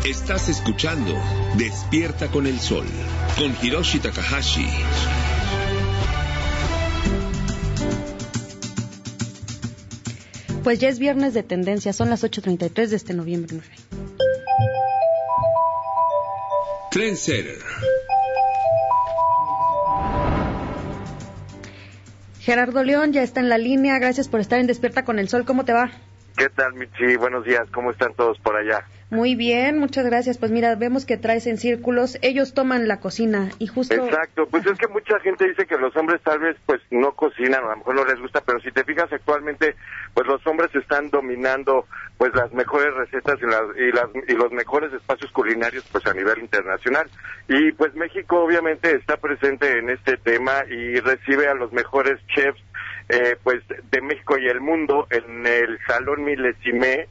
Estás escuchando Despierta con el Sol, con Hiroshi Takahashi. Pues ya es viernes de tendencia, son las 8:33 de este noviembre 9. Trendsetter. Gerardo León ya está en la línea, gracias por estar en Despierta con el Sol, ¿cómo te va? ¿Qué tal, Michi? Buenos días, ¿cómo están todos por allá? Muy bien, muchas gracias. Pues mira, vemos que traes en círculos, ellos toman la cocina y justo... Exacto, pues es que mucha gente dice que los hombres tal vez pues no cocinan, o a lo mejor no les gusta, pero si te fijas actualmente, pues los hombres están dominando pues las mejores recetas y los mejores espacios culinarios pues a nivel internacional. Y pues México obviamente está presente en este tema y recibe a los mejores chefs pues de México y el mundo en el Salón Milésime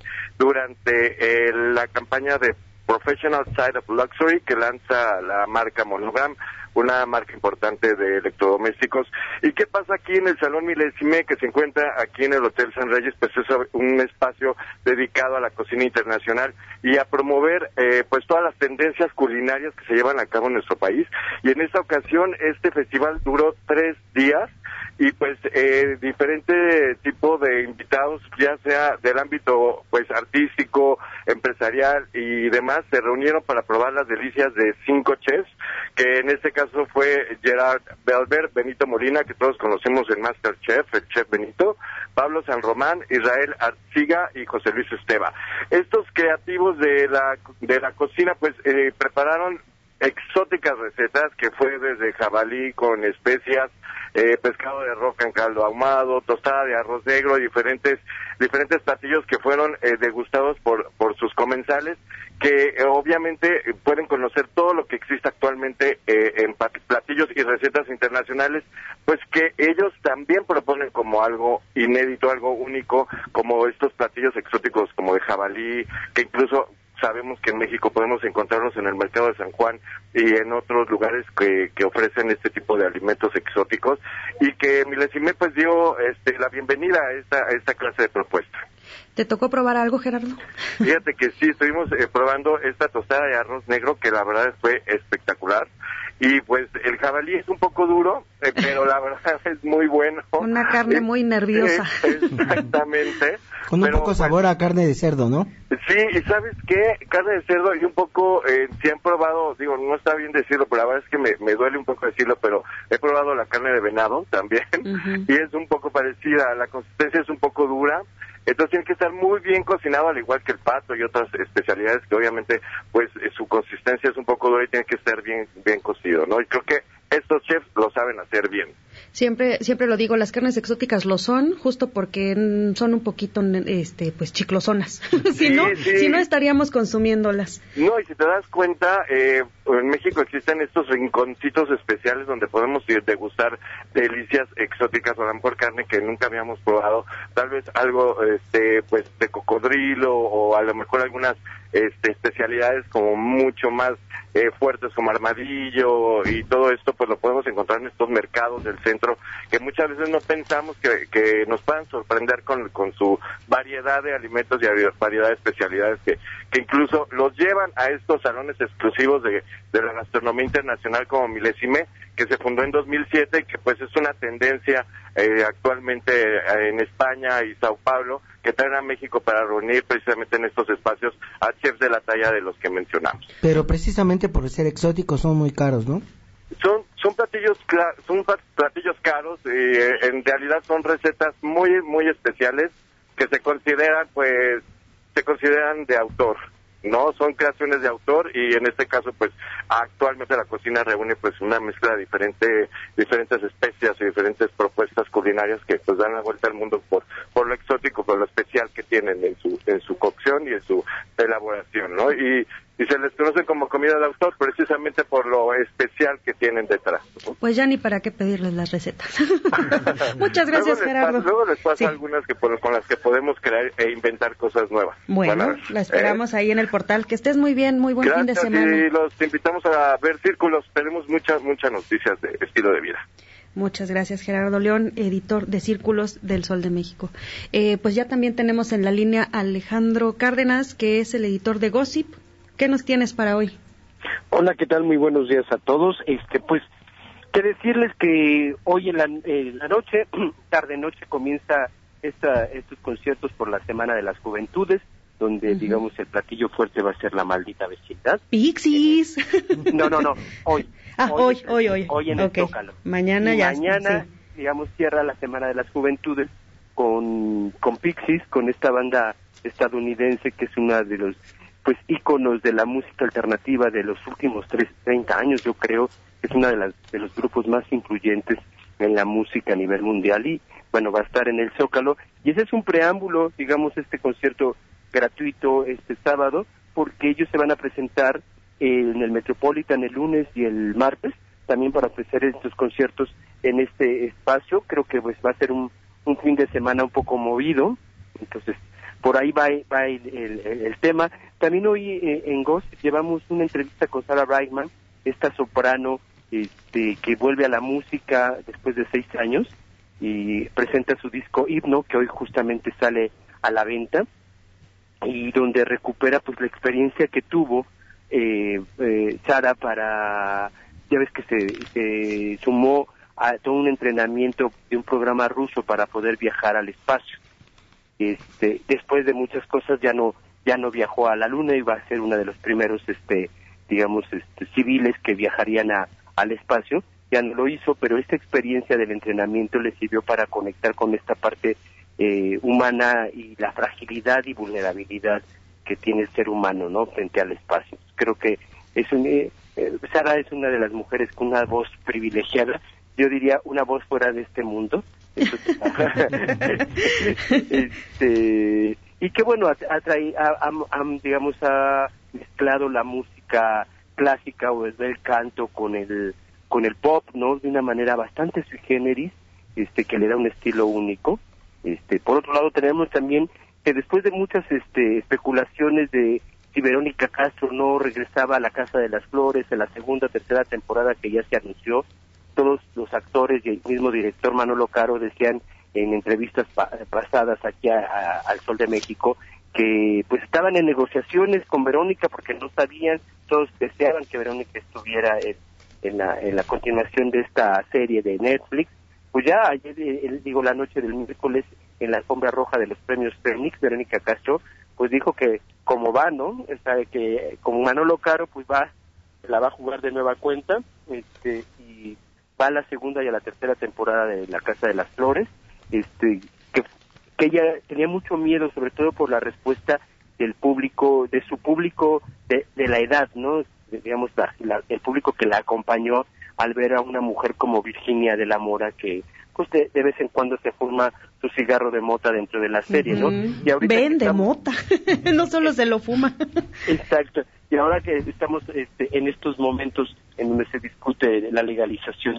durante la campaña de Professional Side of Luxury que lanza la marca Monogram, una marca importante de electrodomésticos. ¿Y qué pasa aquí en el Salón Milésime, que se encuentra aquí en el Hotel San Reyes? Pues es un espacio dedicado a la cocina internacional y a promover pues todas las tendencias culinarias que se llevan a cabo en nuestro país. Y en esta ocasión este festival duró 3 días y pues diferente tipo de invitados, ya sea del ámbito pues artístico, empresarial y demás, se reunieron para probar las delicias de 5 chefs, que en este caso fue Gerard Belver, Benito Molina, que todos conocemos en MasterChef, el chef Benito, Pablo San Román, Israel Arciga y José Luis Esteva. Estos creativos de la cocina pues prepararon exóticas recetas, que fue desde jabalí con especias, pescado de roca en caldo ahumado, tostada de arroz negro, diferentes platillos que fueron degustados por sus comensales, que obviamente pueden conocer todo lo que existe actualmente en platillos y recetas internacionales, pues que ellos también proponen como algo inédito, algo único, como estos platillos exóticos como de jabalí, que incluso sabemos que en México podemos encontrarlos en el mercado de San Juan y en otros lugares que ofrecen este tipo de alimentos exóticos, y que Milésime pues dio la bienvenida a esta clase de propuesta. ¿Te tocó probar algo, Gerardo? Fíjate que sí, estuvimos probando esta tostada de arroz negro, que la verdad fue espectacular. Y pues el jabalí es un poco duro, pero la verdad es muy bueno. Una carne muy nerviosa. Exactamente. Con un poco sabor a carne de cerdo, ¿no? Sí, y ¿sabes qué? Carne de cerdo y un poco, si han probado, digo, no está bien decirlo, pero la verdad es que me duele un poco decirlo, pero he probado la carne de venado también, y es un poco parecida, la consistencia es un poco dura. Entonces tiene que estar muy bien cocinado, al igual que el pato y otras especialidades que obviamente pues su consistencia es un poco dura y tiene que estar bien cocido, ¿no? Y creo que estos chefs lo saben hacer bien. Siempre lo digo, las carnes exóticas lo son, justo porque son un poquito pues chiclosonas. Si no estaríamos consumiéndolas. No, y si te das cuenta, en México existen estos rinconcitos especiales donde podemos ir degustar delicias exóticas, o a lo mejor carne que nunca habíamos probado, tal vez algo pues de cocodrilo, o a lo mejor algunas especialidades como mucho más fuertes como armadillo, y todo esto pues lo podemos encontrar en estos mercados del centro, que muchas veces no pensamos que nos puedan sorprender con su variedad de alimentos y variedad de especialidades que incluso los llevan a estos salones exclusivos de la gastronomía internacional como Milésime, que se fundó en 2007 y que pues es una tendencia actualmente en España y Sao Paulo, que traen a México para reunir precisamente en estos espacios a chefs de la talla de los que mencionamos. Pero precisamente por ser exóticos son muy caros, ¿no? Son platillos caros, en realidad son recetas muy muy especiales que se consideran de autor, ¿no? Son creaciones de autor, y en este caso pues actualmente la cocina reúne pues una mezcla de diferentes especias y diferentes propuestas culinarias que pues dan la vuelta al mundo por lo exótico, por lo especial que tienen en su cocción y en su elaboración, ¿no? Y se les conoce como comida de autor precisamente por lo especial que tienen detrás, ¿no? Pues ya ni para qué pedirles las recetas. Muchas gracias, Gerardo. Luego les pasa algunas con las que podemos crear e inventar cosas nuevas. Bueno, la esperamos ahí en el portal. Que estés muy bien, muy buen fin de semana. Gracias, y los invitamos a ver Círculos. Tenemos muchas noticias de estilo de vida. Muchas gracias, Gerardo León, editor de Círculos del Sol de México. Pues ya también tenemos en la línea a Alejandro Cárdenas, que es el editor de Gossip. ¿Qué nos tienes para hoy? Hola, ¿qué tal? Muy buenos días a todos. Pues, que decirles que hoy en la noche, tarde-noche, comienza estos conciertos por la Semana de las Juventudes, donde, digamos, el platillo fuerte va a ser La Maldita Vecindad. ¡Pixies! No, hoy. Hoy en el Zócalo. Mañana, sí. Digamos, cierra la Semana de las Juventudes con Pixies, con esta banda estadounidense que es una de los íconos de la música alternativa de los últimos 30 años, yo creo. Es una de los grupos más influyentes en la música a nivel mundial y, bueno, va a estar en el Zócalo. Y ese es un preámbulo, digamos, este concierto gratuito este sábado, porque ellos se van a presentar en el Metropolitan el lunes y el martes, también para ofrecer estos conciertos en este espacio. Creo que pues va a ser un fin de semana un poco movido, entonces por ahí va el tema. También hoy en Gossip llevamos una entrevista con Sarah Brightman, esta soprano que vuelve a la música después de 6 años y presenta su disco Himno, que hoy justamente sale a la venta, y donde recupera pues la experiencia que tuvo Sara para, ya ves que se sumó a todo un entrenamiento de un programa ruso para poder viajar al espacio. Después de muchas cosas ya no viajó a la Luna y va a ser una de los primeros civiles que viajarían al espacio. Ya no lo hizo, pero esta experiencia del entrenamiento le sirvió para conectar con esta parte humana y la fragilidad y vulnerabilidad que tiene el ser humano, ¿no?, frente al espacio. Creo que Sara es una de las mujeres con una voz privilegiada, yo diría una voz fuera de este mundo. Y que bueno, ha mezclado la música clásica o el bel canto con el pop, ¿no?, de una manera bastante sui generis, que le da un estilo único. Por otro lado, tenemos también que después de muchas especulaciones de si Verónica Castro no regresaba a la Casa de las Flores en la segunda o tercera temporada que ya se anunció, todos los actores y el mismo director Manolo Caro decían en entrevistas pasadas aquí al Sol de México que pues estaban en negociaciones con Verónica porque no sabían, todos deseaban que Verónica estuviera en la continuación de esta serie de Netflix. Pues ya ayer, la noche del miércoles, en la alfombra roja de los premios Fénix, Verónica Castro pues dijo que como va, ¿no?, que como Manolo Caro pues la va a jugar de nueva cuenta, y va a la segunda y a la tercera temporada de La Casa de las Flores, que ella tenía mucho miedo, sobre todo por la respuesta del público, de su público de la edad, ¿no?, digamos, el público que la acompañó al ver a una mujer como Virginia de la Mora, que pues de vez en cuando se fuma su cigarro de mota dentro de la serie, ¿no? Y ahorita vende mota, no solo se lo fuma. Exacto. Y ahora que estamos en estos momentos en donde se discute la legalización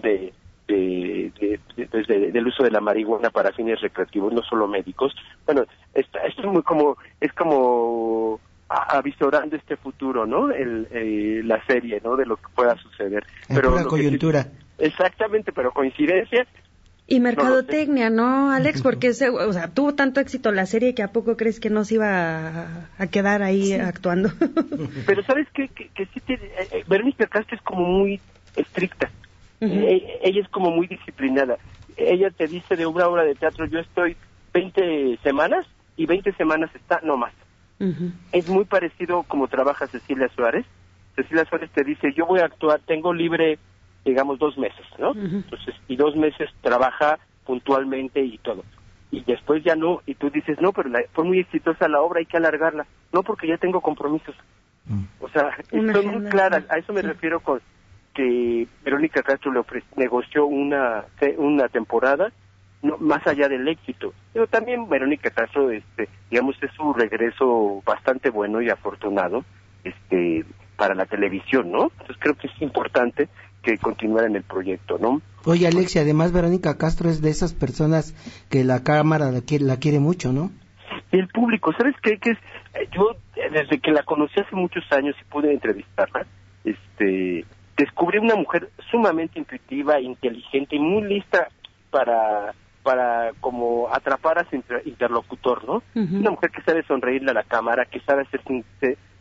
del uso de la marihuana para fines recreativos, no solo médicos, bueno, esto es como avisorando este futuro, ¿no? La serie, ¿no?, de lo que pueda suceder. Pero la coyuntura. Exactamente, pero coincidencia. Y mercadotecnia, ¿no, Alex? Porque tuvo tanto éxito la serie que ¿a poco crees que no se iba a quedar ahí actuando? Pero ¿sabes qué? Que sí Verónica Castro es como muy estricta. Ella es como muy disciplinada. Ella te dice de una obra de teatro, yo estoy 20 semanas y 20 semanas está, no más. Es muy parecido como trabaja Cecilia Suárez. Cecilia Suárez te dice, yo voy a actuar, tengo libre, digamos, 2 meses, ¿no? Entonces, y 2 meses trabaja puntualmente y todo. Y después ya no, y tú dices, no, pero fue muy exitosa la obra, hay que alargarla. No, porque ya tengo compromisos. O sea, son muy claras. A eso me refiero con que Verónica Castro negoció una temporada, no, más allá del éxito. Pero también Verónica Castro, digamos, es un regreso bastante bueno y afortunado, para la televisión, ¿no? Entonces creo que es importante que continuara en el proyecto, ¿no? Oye, Alexia, además Verónica Castro es de esas personas que la cámara la quiere mucho, ¿no? Y el público, ¿sabes qué? Yo, desde que la conocí hace muchos años y pude entrevistarla, descubrí una mujer sumamente intuitiva, inteligente y muy lista para como atrapar a su interlocutor, ¿no? Una mujer que sabe sonreírle a la cámara, que sabe ser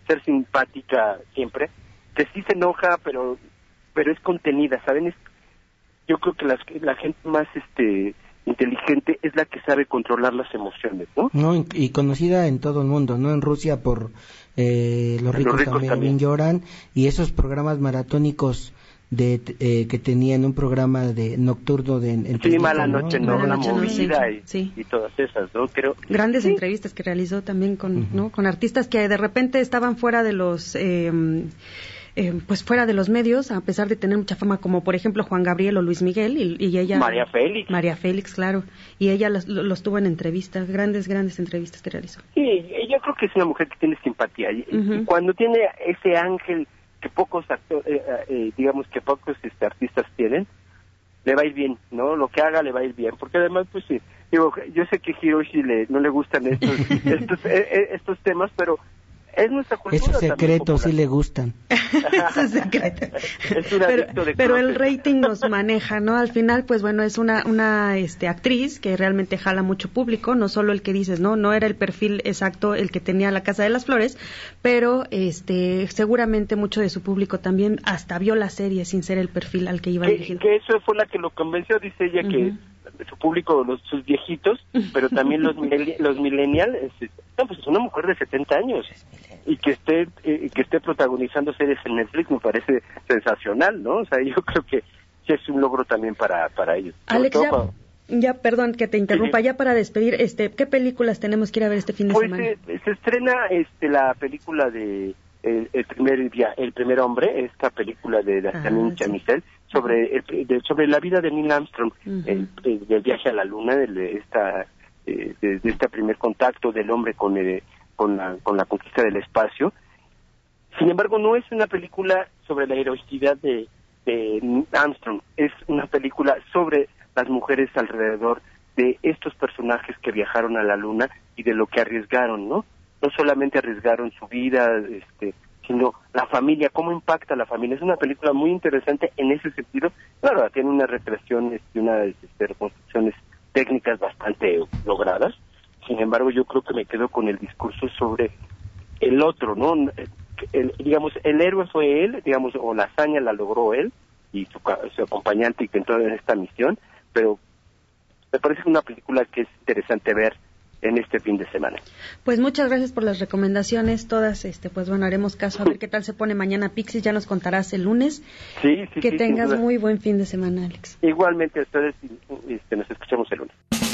ser simpática siempre, que sí se enoja, pero es contenida, ¿saben? Yo creo que la gente más inteligente es la que sabe controlar las emociones, ¿no? No, y conocida en todo el mundo, ¿no? En Rusia por los ricos también lloran, y esos programas maratónicos que tenían un programa de nocturno sí, Mala Noche, ¿no? La movida y todas esas, ¿no? Creo grandes entrevistas que realizó también con artistas que de repente estaban fuera de los pues fuera de los medios, a pesar de tener mucha fama, como por ejemplo Juan Gabriel o Luis Miguel, y ella... María Félix, claro, y ella los tuvo en entrevistas, grandes entrevistas que realizó. Sí, yo creo que es una mujer que tiene simpatía, y cuando tiene ese ángel que pocos digamos que pocos artistas tienen, le va a ir bien, ¿no? Lo que haga le va a ir bien, porque además, pues sí, digo, yo sé que a Hiroshi no le gustan estos temas, pero es nuestra cultura. Esos secretos sí le gustan. Esos secretos. Es un adicto de pero el rating nos maneja, ¿no? Al final, pues bueno, es una actriz que realmente jala mucho público, no solo el que dices, no era el perfil exacto el que tenía La Casa de las Flores, pero seguramente mucho de su público también hasta vio la serie sin ser el perfil al que iba dirigido. Que eso fue la que lo convenció, dice ella, que su público, sus viejitos, pero también los millennials, pues es una mujer de 70 años y que esté protagonizando series en Netflix me parece sensacional, ¿no? O sea, yo creo que sí es un logro también para ellos. Alex, ya perdón que te interrumpa, ya para despedir, ¿qué películas tenemos que ir a ver este fin de semana? Se estrena la película de el primer hombre, esta película de Damien Chazelle sobre la vida de Neil Armstrong, del viaje a la luna, de este primer contacto del hombre con la conquista del espacio. Sin embargo, no es una película sobre la heroicidad de Armstrong, es una película sobre las mujeres alrededor de estos personajes que viajaron a la luna y de lo que arriesgaron, ¿no? No solamente arriesgaron su vida, sino la familia, cómo impacta la familia. Es una película muy interesante en ese sentido. Claro, tiene una recreación, unas reconstrucciones técnicas bastante logradas. Sin embargo, yo creo que me quedo con el discurso sobre el otro, ¿no? Digamos, el héroe fue él, digamos, o la hazaña la logró él y su acompañante que entró en esta misión, pero me parece una película que es interesante ver en este fin de semana. Pues muchas gracias por las recomendaciones, todas, pues bueno, haremos caso a ver qué tal se pone mañana Pixis, ya nos contarás el lunes. Sí, que tengas muy buen fin de semana, Alex. Igualmente a ustedes, nos escuchamos el lunes.